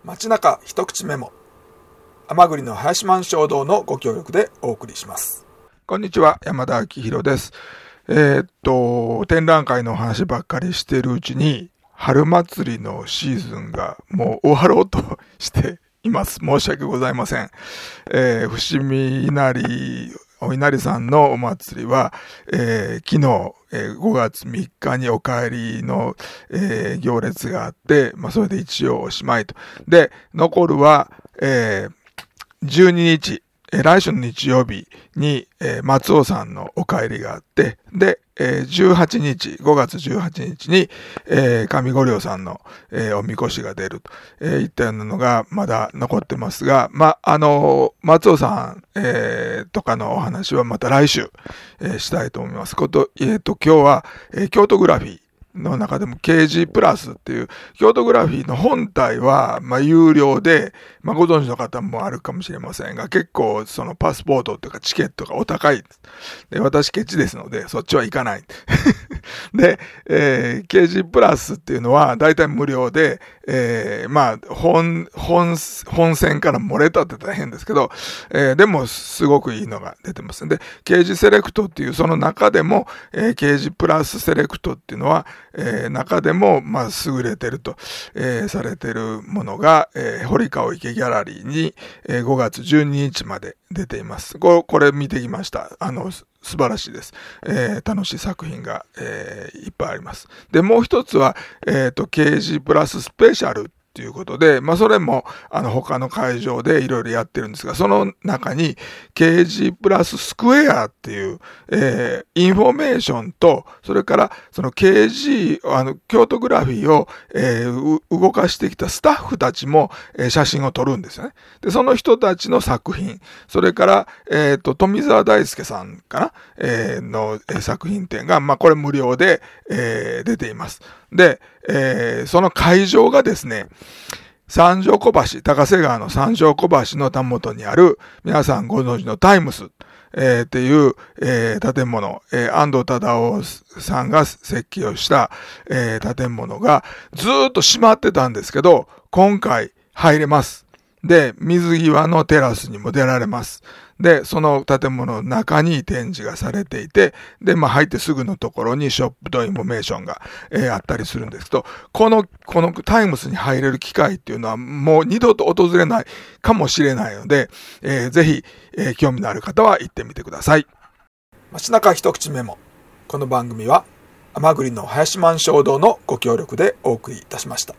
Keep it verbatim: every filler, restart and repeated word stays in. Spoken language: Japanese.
街中一口メモ、甘栗の林満衝動のご協力でお送りします。こんにちは、山田明宏です。えー、っと展覧会の話ばっかりしているうちに春祭りのシーズンがもう終わろうとしています。申し訳ございません。えー、伏見稲荷お稲荷さんのお祭りは、えー、昨日、えー、ごがつみっかにお帰りの、えー、行列があって、まあ、それで一応おしまいと。で、残るは、えー、じゅうににち、えー、来週の日曜日に、えー、松尾さんのお帰りがあって、で、えー、じゅうはちにち、ごがつじゅうはちにちに、えー、上五稜さんの、えー、おみこしが出ると、えー、いったようなのがまだ残ってますが、ま、あのー、松尾さん、えー、とかのお話はまた来週、えー、したいと思います。こと、えっと、今日は、えー、京都グラフィーの中でも ケージー プラスっていう京都グラフィーの本体はまあ有料で、まあご存知の方もあるかもしれませんが、結構そのパスポートというかチケットがお高い。で、私ケチですのでそっちは行かない。で、えー、ケージー プラスっていうのは大体無料で、えー、まあ本、本、本線から漏れたって大変ですけど、えー、でもすごくいいのが出てますんで、ケージー セレクトっていうその中でも、えー、ケージー プラスセレクトっていうのはえー、中でも、まあ、優れてると、えー、されてるものが、えー、堀川池ギャラリーに、えー、ごがつじゅうににちまで出ています。こ, これ見てきました。あの、素晴らしいです。えー、楽しい作品が、えー、いっぱいあります。で、もう一つは、えっと、ケージー プラススペシャルということで、まあ、それも、あの、他の会場でいろいろやってるんですが、その中に、ケージー プラススクエアっていう、えー、インフォメーションと、それから、その ケージー、あの、京都グラフィーを、えー、動かしてきたスタッフたちも、えー、写真を撮るんですよね。で、その人たちの作品、それから、えっと、富澤大輔さんかな、えー、の、えー、作品展が、まあ、これ無料で、えー、出ています。で、えー、その会場がですね、三条小橋、高瀬川の三条小橋のたもとにある、皆さんご存知のタイムス、えー、っていう、えー、建物、えー、安藤忠夫さんが設計をした、えー、建物がずーっと閉まってたんですけど、今回入れます。で、水際のテラスにも出られます。で、その建物の中に展示がされていて、で、まあ入ってすぐのところにショップとインフォメーションが、えー、あったりするんですけど、この、このタイムスに入れる機会っていうのはもう二度と訪れないかもしれないので、えー、ぜひ、えー、興味のある方は行ってみてください。街中一口メモ。この番組は、甘栗の林満衝動のご協力でお送りいたしました。